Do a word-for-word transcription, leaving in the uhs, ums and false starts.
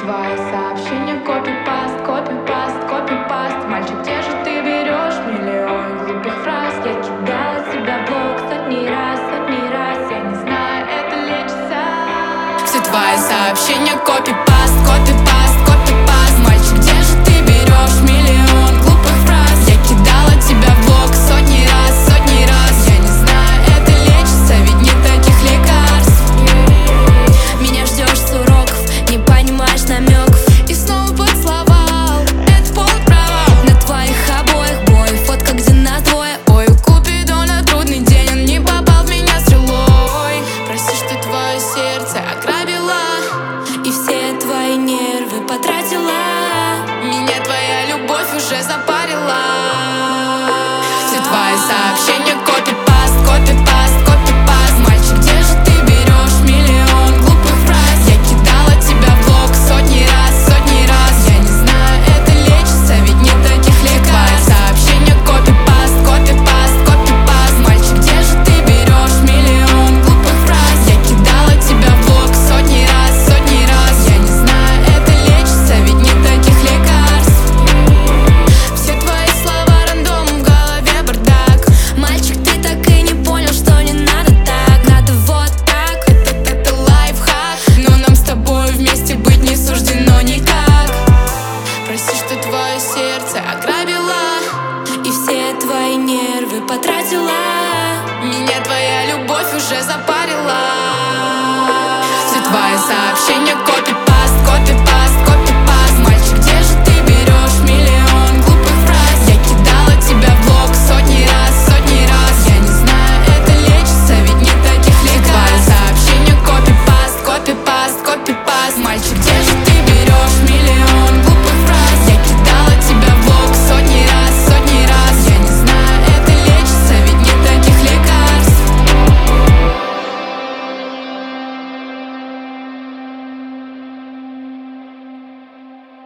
твои сообщения копипаст, копипаст, копипаст. Мальчик, где же ты берешь миллион глупых фраз? Я кидала тебя в блог сотни раз, сотни раз. Я не знаю, это лечится. Все твои сообщения копипаст, копипаст, копипаст. Мальчик, где же ты берешь миллион глупых фраз? Я кидала тебя в блог сотни раз, сотни раз. Я не знаю, это лечится, ведь нет таких лекарств. Меня ждешь с уроков, не понимаешь намеков. И снова поцеловал, это полный провал. На твоих обоих бой, фотка, где нас двое. Ой, у Купидона трудный день, он не попал в меня стрелой. Прости, что твое сердце ограбила И все твои нервы потратила. Меня твоя любовь уже запарила. Все твои сообщения копипаст, копипаст, копипаст. Мальчик, где же ты берешь миллион глупых фраз? Я кидала тебя в блог сотни раз, сотни раз. Я не знаю, это лечится, ведь нет таких лекарств. Сообщения копипаст, копипаст, копипаст. Мальчик, где же ты берешь миллион глупых фраз? Я кидала тебя в блог сотни раз, сотни раз. Я не знаю, это лечится, ведь нет таких лекарств. Все твои слова рандом, в голове бардак. Мальчик, ты так и не понял, что не надо так. Надо вот так. Это, это лайфхак, но нам с тобой вместе быть не суждено никак. Прости, что твое сердце ограбила И все твои нервы потратила. Меня твоя любовь уже запарила. Все твои сообщения копипаст.